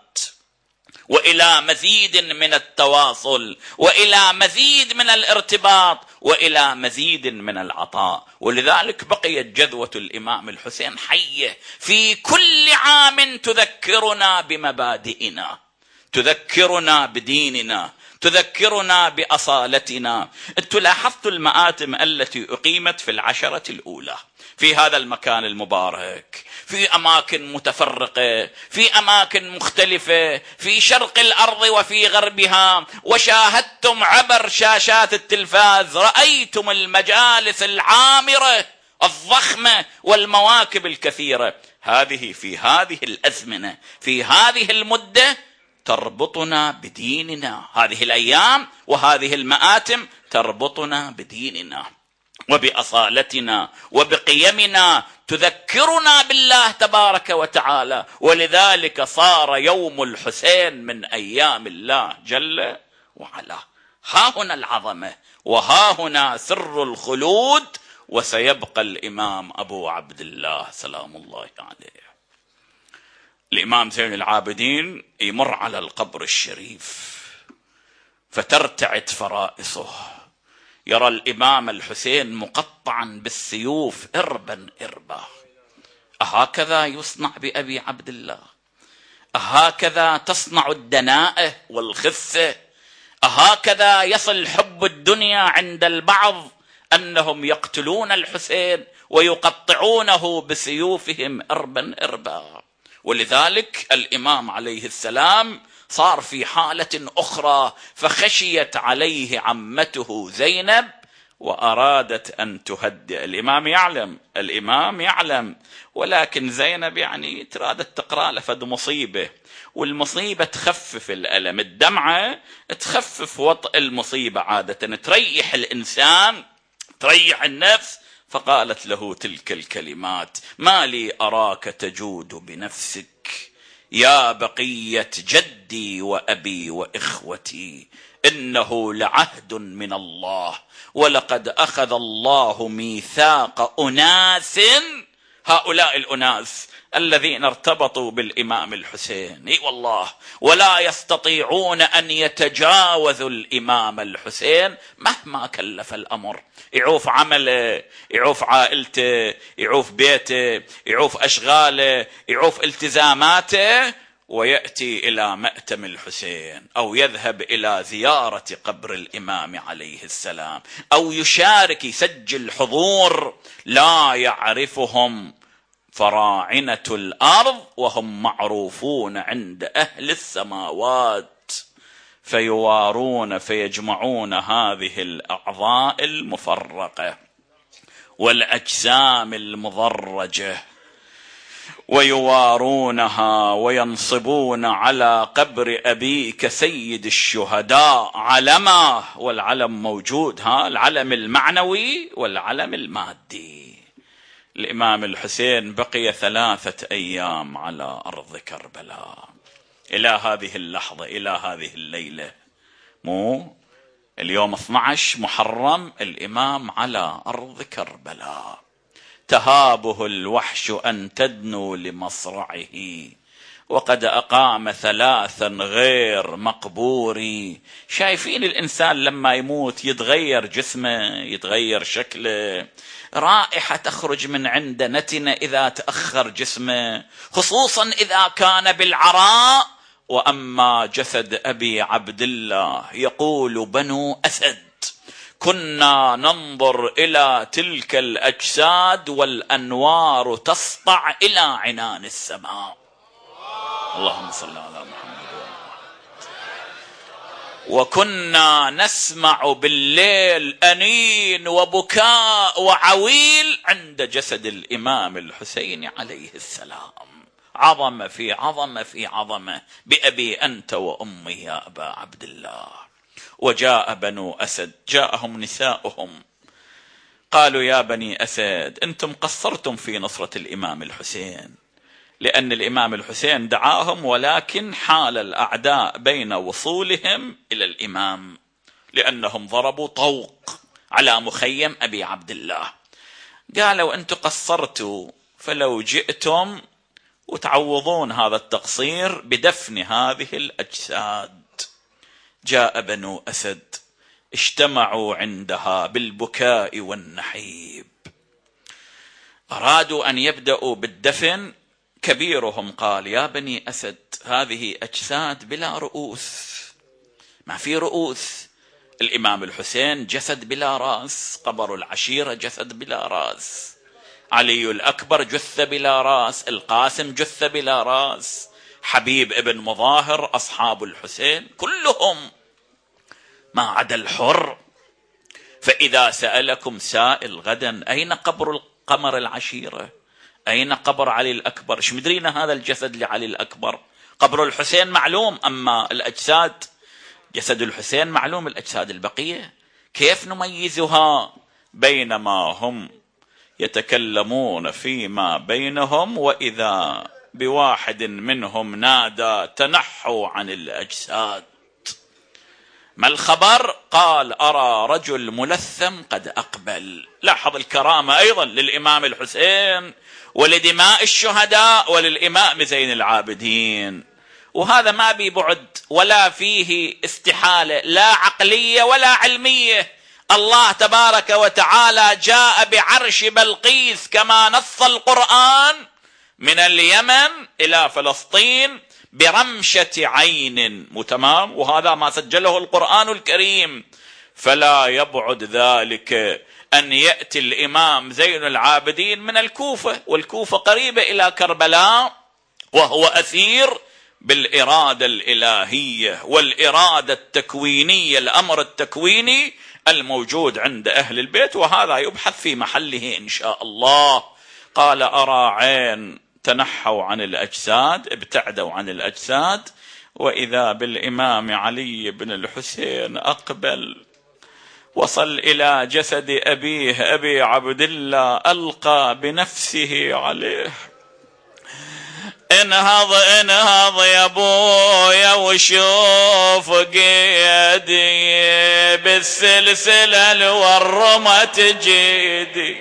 وإلى مزيد من التواصل، وإلى مزيد من الارتباط، وإلى مزيد من العطاء. ولذلك بقيت جذوة الإمام الحسين حية في كل عام تذكرنا بمبادئنا، تذكرنا بديننا، تذكرنا بأصالتنا. أنتم لاحظتوا المآتم التي أقيمت في العشرة الأولى في هذا المكان المبارك، في أماكن متفرقة، في أماكن مختلفة، في شرق الأرض وفي غربها، وشاهدتم عبر شاشات التلفاز، رأيتم المجالس العامرة الضخمة والمواكب الكثيرة. هذه في هذه الأزمنة، في هذه المدة تربطنا بديننا، هذه الأيام وهذه المآتم تربطنا بديننا وبأصالتنا وبقيمنا، تذكرنا بالله تبارك وتعالى. ولذلك صار يوم الحسين من أيام الله جل وعلا. ها هنا العظمة، وها هنا سر الخلود. وسيبقى الإمام أبو عبد الله سلام الله عليه. الإمام زين العابدين يمر على القبر الشريف فترتعد فرائصه، يرى الإمام الحسين مقطعا بالسيوف إربا إربا. أهكذا يصنع بأبي عبد الله؟ أهكذا تصنع الدناءة والخفة؟ أهكذا يصل حب الدنيا عند البعض أنهم يقتلون الحسين ويقطعونه بسيوفهم إربا إربا؟ ولذلك الإمام عليه السلام صار في حالة أخرى، فخشيت عليه عمته زينب وأرادت أن تهدئ. الإمام يعلم الإمام يعلم ولكن زينب يعني ترادت تقرأ لفد مصيبة، والمصيبة تخفف الألم، الدمعة تخفف وطئ المصيبة، عادة تريح الإنسان تريح النفس. فقالت له تلك الكلمات: ما لي أراك تجود بنفسك يا بقية جدي وأبي وإخوتي، إنه لعهد من الله، ولقد أخذ الله ميثاق أناس، هؤلاء الأناس الذين ارتبطوا بالإمام الحسين، اي والله، ولا يستطيعون أن يتجاوزوا الإمام الحسين مهما كلف الأمر. يعوف عمله، يعوف عائلته، يعوف بيته، يعوف أشغاله، يعوف التزاماته، ويأتي إلى مأتم الحسين أو يذهب إلى زيارة قبر الإمام عليه السلام أو يشارك يسجل حضور. لا يعرفهم فراعنة الأرض وهم معروفون عند أهل السماوات، فيوارون فيجمعون هذه الأعضاء المفرقة والأجسام المضرجة ويوارونها وينصبون على قبر أبيك سيد الشهداء علما، والعلم موجود، ها العلم المعنوي والعلم المادي. الإمام الحسين بقي ثلاثة أيام على أرض كربلاء إلى هذه اللحظة، إلى هذه الليلة، مو اليوم اثني عشر محرم الإمام على أرض كربلاء. تهابه الوحش أن تدنو لمصرعه وقد أقام ثلاثا غير مقبوري. شايفين الإنسان لما يموت يتغير جسمه، يتغير شكله، رائحة تخرج من عند نتنة إذا تأخر جسمه، خصوصا إذا كان بالعراء. وأما جسد أبي عبد الله يقول بنو أسد: كنا ننظر إلى تلك الأجساد والأنوار تسطع إلى عنان السماء. اللهم صل على محمد. وكنا نسمع بالليل أنين وبكاء وعويل عند جسد الإمام الحسين عليه السلام. عظمة في عظمة في عظمة. بأبي أنت وأمي يا أبا عبد الله. وجاء بنو أسد، جاءهم نساؤهم قالوا: يا بني أسد، أنتم قصرتم في نصرة الإمام الحسين، لأن الإمام الحسين دعاهم ولكن حال الأعداء بين وصولهم إلى الإمام، لأنهم ضربوا طوق على مخيم أبي عبد الله. قالوا: أنتم قصرتوا، فلو جئتم وتعوضون هذا التقصير بدفن هذه الأجساد. جاء بنو أسد، اجتمعوا عندها بالبكاء والنحيب، أرادوا أن يبدأوا بالدفن. كبيرهم قال: يا بني أسد، هذه أجساد بلا رؤوس، ما في رؤوس. الإمام الحسين جسد بلا رأس، قبر العشيرة جسد بلا رأس، علي الأكبر جثة بلا رأس، القاسم جثة بلا رأس، حبيب ابن مظاهر، أصحاب الحسين كلهم ما عدا الحر. فإذا سألكم سائل غدا أين قبر القمر العشيرة، أين قبر علي الأكبر، ايش مدرين هذا الجسد لعلي الأكبر؟ قبر الحسين معلوم، أما الأجساد جسد الحسين معلوم، الأجساد البقية كيف نميزها؟ بينما هم يتكلمون فيما بينهم وإذا بواحد منهم نادى تنحوا عن الأجساد. ما الخبر؟ قال أرى رجل ملثم قد أقبل. لاحظ الكرامة أيضا للإمام الحسين ولدماء الشهداء وللإمام زين العابدين، وهذا ما بيبعد ولا فيه استحالة لا عقلية ولا علمية. الله تبارك وتعالى جاء بعرش بلقيس كما نص القرآن من اليمن إلى فلسطين برمشة عين متمام، وهذا ما سجله القرآن الكريم. فلا يبعد ذلك أن يأتي الإمام زين العابدين من الكوفة، والكوفة قريبة إلى كربلاء، وهو أثير بالإرادة الإلهية والإرادة التكوينية، الأمر التكويني الموجود عند أهل البيت، وهذا يبحث في محله إن شاء الله. قال أرى عين تنحوا عن الأجساد، ابتعدوا عن الأجساد، وإذا بالإمام علي بن الحسين أقبل، وصل إلى جسد أبيه أبي عبد الله، ألقى بنفسه عليه. انهض انهض يا ابويا وشوف قيدي بالسلسلة الورمة تجيدي،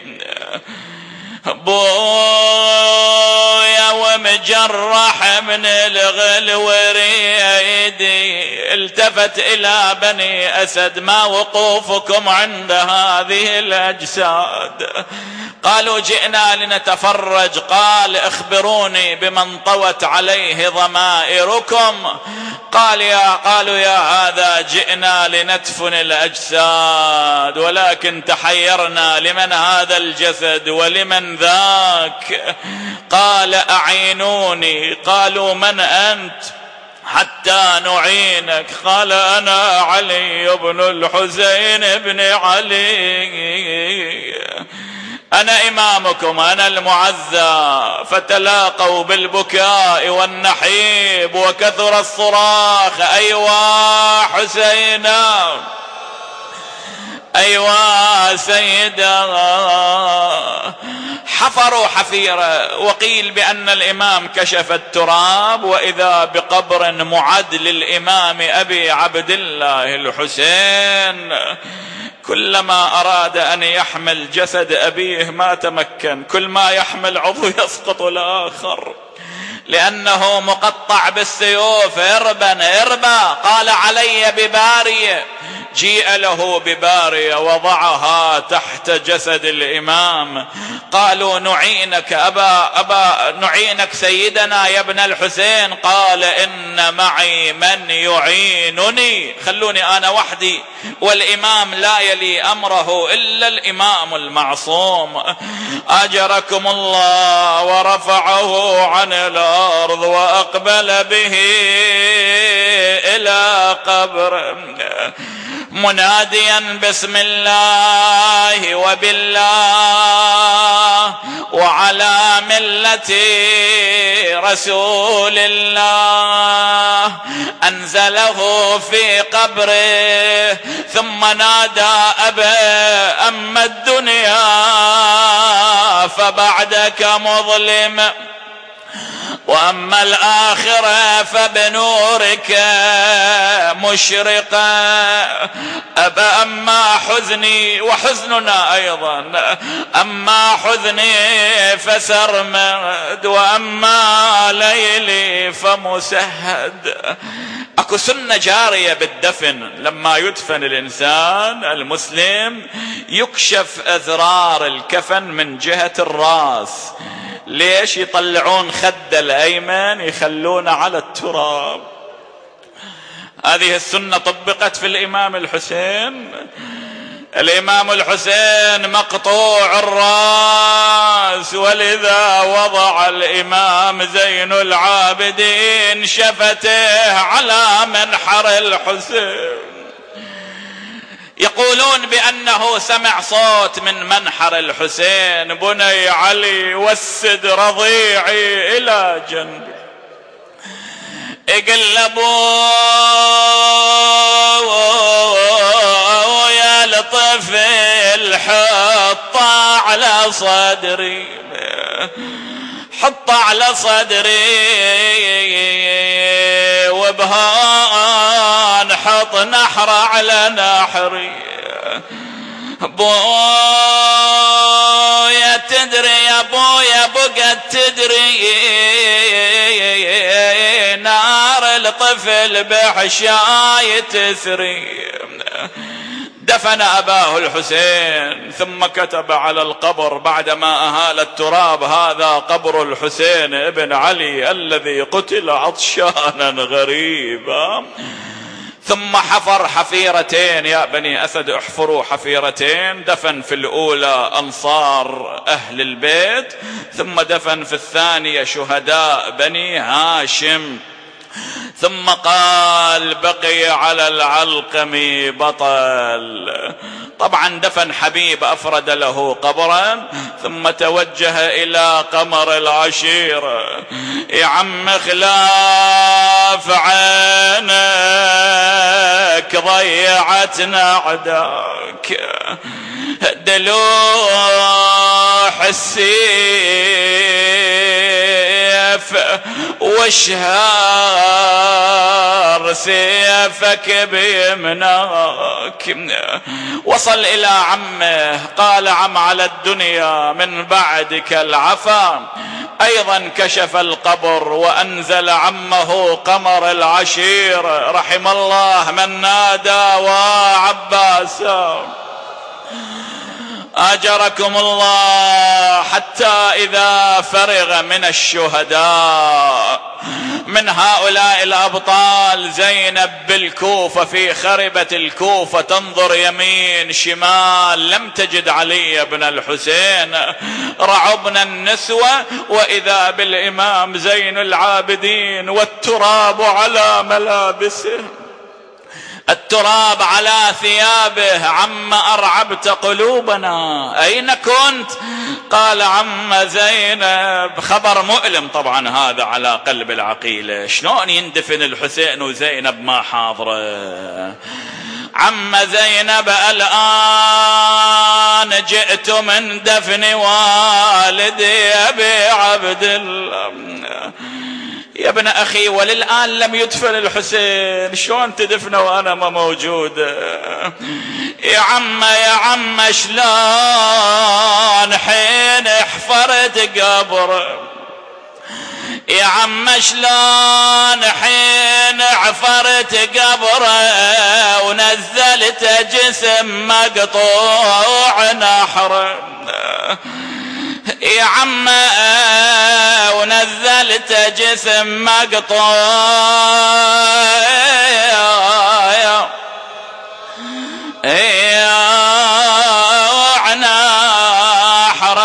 بويا ومجرح من الغل وريدي. التفت إلى بني أسد ما وقوفكم عند هذه الأجساد؟ قالوا جئنا لنتفرج. قال اخبروني بمن طوت عليه ضمائركم. قال يا قالوا يا هذا جئنا لندفن الأجساد، ولكن تحيرنا لمن هذا الجسد ولمن ذاك. قال أعينوني. قالوا من أنت حتى نعينك؟ قال أنا علي بن الحسين بن علي، أنا إمامكم، أنا المعزى. فتلاقوا بالبكاء والنحيب وكثر الصراخ أيوا حسينا، أيوا سيدا. حفروا حفيرة، وقيل بأن الإمام كشف التراب وإذا بقبر معد للإمام أبي عبد الله الحسين. كلما أراد أن يحمل جسد أبيه ما تمكن، كل ما يحمل عضو يسقط الآخر لأنه مقطع بالسيوف. اربا اربا. قال علي ببارية. جيء له ببارية وضعها تحت جسد الإمام. قالوا نعينك أبا أبا نعينك سيدنا يا ابن الحسين. قال إن معي من يعينني، خلوني أنا وحدي، والإمام لا يلي أمره إلا الإمام المعصوم. أجركم الله. ورفعه عن الأرض وأقبل به إلى قبر مناديا بسم الله وبالله وعلى ملة رسول الله. أنزله في قبره ثم نادى أبا أما الدنيا فبعدك مظلم، وأما الآخرة فبنورك مشرقة. أبا أما حزني وحزننا أيضا، أما حزني فسرمد، وأما ليلي فمسهد. أكو سنة جارية بالدفن، لما يدفن الإنسان المسلم يكشف أزرار الكفن من جهة الرأس. ليش؟ يطلعون خد الأيمن يخلونه على التراب. هذه السنة طبقت في الإمام الحسين. الإمام الحسين مقطوع الرأس، ولذا وضع الإمام زين العابدين شفته على منحر الحسين. يقولون بأنه سمع صوت من منحر الحسين: بني علي وسد رضيعي إلى جنبي. اقلبوا يا لطفل حط على صدري، حط على صدري وبهان حط نحر على نحري. بويا تدري يا بويا بقت تدري نار الطفل بحشاي تثري. دفن أباه الحسين ثم كتب على القبر بعدما أهال التراب: هذا قبر الحسين ابن علي الذي قتل عطشانا غريبا. ثم حفر حفيرتين، يا بني أسد احفروا حفيرتين. دفن في الأولى أنصار أهل البيت، ثم دفن في الثانية شهداء بني هاشم. ثم قال: بقي على العلقم بطل. طبعا دفن حبيب أفرد له قبرا، ثم توجه إلى قمر العشيرة: يا عم خلاف عينك ضيعتنا عداك، دلوح السيف واشهار سيفك بيمناك. وصل إلى عمه قال: عم على الدنيا من بعدك العفا. أيضا كشف القبر وأنزل عمه قمر العشير: رحم الله من نادى وعباسا. أجركم الله. حتى إذا فرغ من الشهداء من هؤلاء الأبطال زينب بالكوفة في خربة الكوفة تنظر يمين شمال، لم تجد علي بن الحسين. رعبنا النسوة وإذا بالإمام زين العابدين والتراب على ملابسه، التراب على ثيابه. عم أرعبت قلوبنا، أين كنت؟ قال: عم زينب. خبر مؤلم طبعا هذا على قلب العقيلة. شلون يندفن الحسين وزينب ما حاضرة؟ عم زينب: الآن جئت من دفن والدي أبي عبد الله. يا ابن أخي وللآن لم يدفن الحسين، شلون تدفنه وأنا ما موجود؟ يا عم يا عم شلون حين حفرت قبر، يا عم شلون حين عفرت قبره ونزلت جسم مقطوع نحر. يا عم ونزلت جسم مقطوع نحر.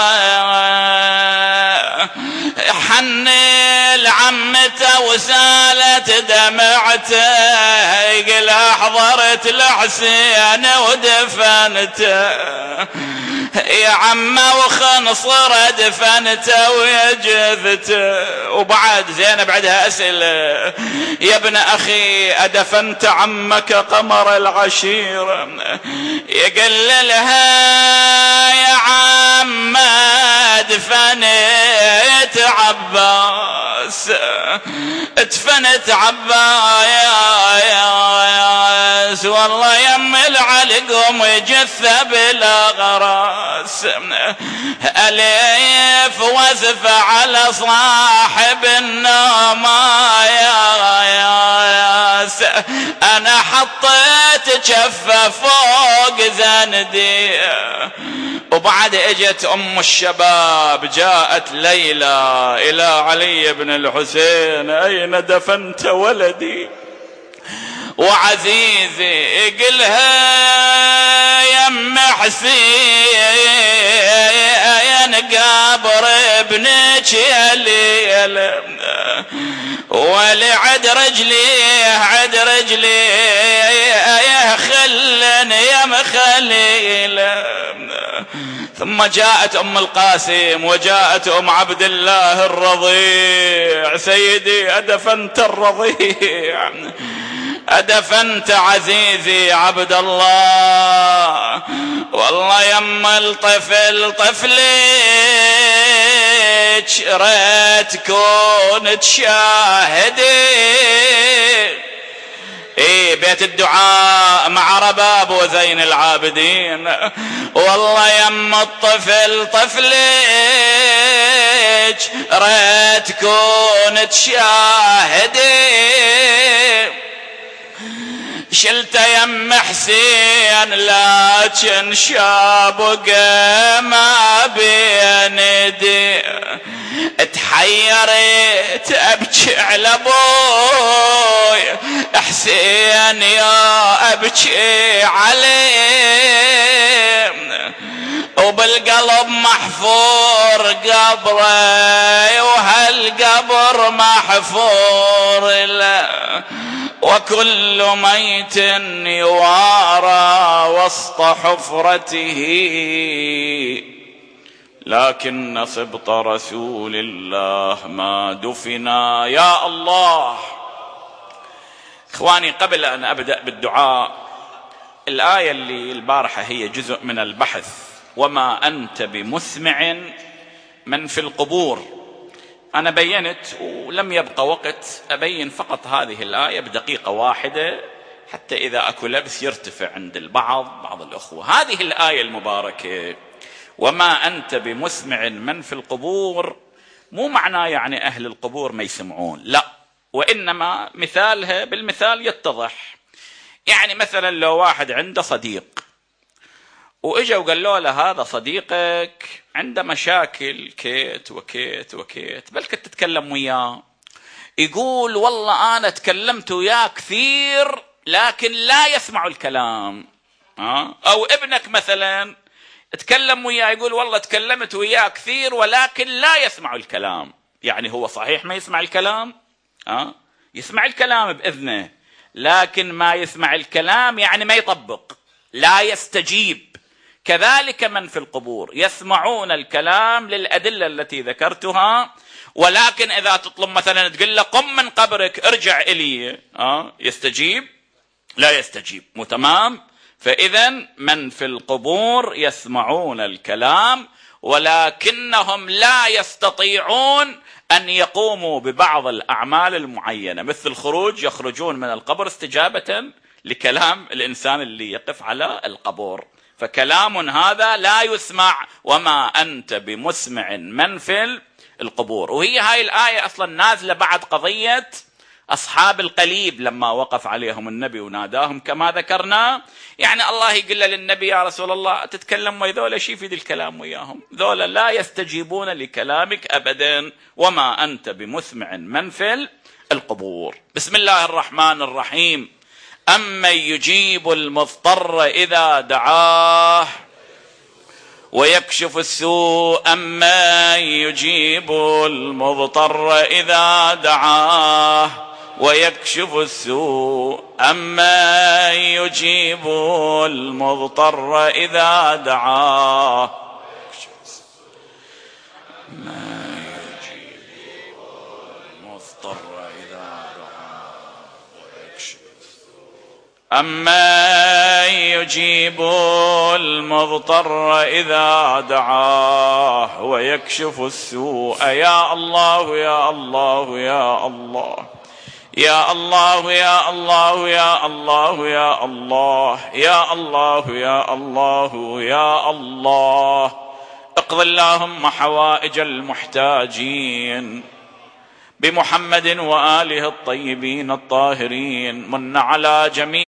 حني لعمته وسالت دمعته، يقول حضرت الحسين ودفنته. يا عم وخنصر دفنته ويجثته. وبعد زينب عندها أسئلة: يا ابن أخي أدفنت عمك قمر العشيرة؟ يقول لها: يا عم دفنت عباس، دفنت عباس والله يم العلقم جثة بلا غراس. ألف وزف على صاحب النوم يا أنا حطيت كفة فوق زندي. وبعد اجت ام الشباب، جاءت ليلى الى علي بن الحسين: اين دفنت ولدي؟ وعزيزي قلها يم حسين قبر ابنك يا ليل ولعد رجلي عد رجلي يا خلن يا مخليل. ثم جاءت أم القاسم وجاءت أم عبد الله الرضيع. سيدي أدفنت الرضيع، أدفنت عزيزي عبد الله. والله يم الطفل طفلك ريت كون تشاهدي. ايه بيت الدعاء مع رباب وزين العابدين. والله يم الطفل طفلك ريت كون تشاهدي. شلت يم حسين لكن شابقه ما بين يدي. تحيرت ابكي على ابوي حسين يا ابكي عليه. وبالقلب محفور قبره وهالقبر محفور له. وكل ميت يوارى وسط حفرته لكن سبط رسول الله ما دفنا. يا الله. اخواني قبل ان ابدأ بالدعاء، الآية اللي البارحة هي جزء من البحث، وما أنت بمسمع من في القبور. أنا بينت ولم يبقى وقت أبين فقط هذه الآية بدقيقة واحدة حتى إذا أكو لبس يرتفع عند البعض بعض الأخوة. هذه الآية المباركة وما أنت بمسمع من في القبور مو معناه يعني أهل القبور ما يسمعون، لا، وإنما مثالها بالمثال يتضح. يعني مثلا لو واحد عنده صديق وإجا وقال له هذا صديقك عنده مشاكل كيت وكيت وكيت، بل كنت تتكلم وياه، يقول والله أنا تكلمت وياه كثير لكن لا يسمع الكلام. أو ابنك مثلا تكلم وياه يقول والله تكلمت وياه كثير ولكن لا يسمع الكلام. يعني هو صحيح ما يسمع الكلام، أه؟ يسمع الكلام بإذنه لكن ما يسمع الكلام يعني ما يطبق، لا يستجيب. كذلك من في القبور يسمعون الكلام للأدلة التي ذكرتها، ولكن إذا تطلب مثلا تقول له قم من قبرك ارجع إلي، أه؟ يستجيب؟ لا يستجيب. مو تمام؟ فإذا من في القبور يسمعون الكلام ولكنهم لا يستطيعون أن يقوموا ببعض الأعمال المعينة، مثل الخروج، يخرجون من القبر استجابة لكلام الإنسان اللي يقف على القبور. فكلام هذا لا يسمع. وما أنت بمسمع من في القبور. وهي هاي الآية أصلا نازلة بعد قضية أصحاب القليب لما وقف عليهم النبي وناداهم كما ذكرنا. يعني الله يقول للنبي يا رسول الله تتكلم ويذولا شي في ذي الكلام وياهم، ذولا لا يستجيبون لكلامك أبدا. وما أنت بمسمع من في القبور. بسم الله الرحمن الرحيم. أمن يجيب المضطر إذا دعاه ويكشف السوء. أمن يجيب المضطر إذا دعاه ويكشف السوء. أمن يجيب المضطر إذا دعاه. أمن يجيب المضطر إذا دعاه ويكشف السوء. يا الله يا الله يا الله يا الله يا الله يا الله يا الله يا الله يا الله يا الله. اقض اللهم حوائج المحتاجين بمحمد وآله الطيبين الطاهرين. من على جميع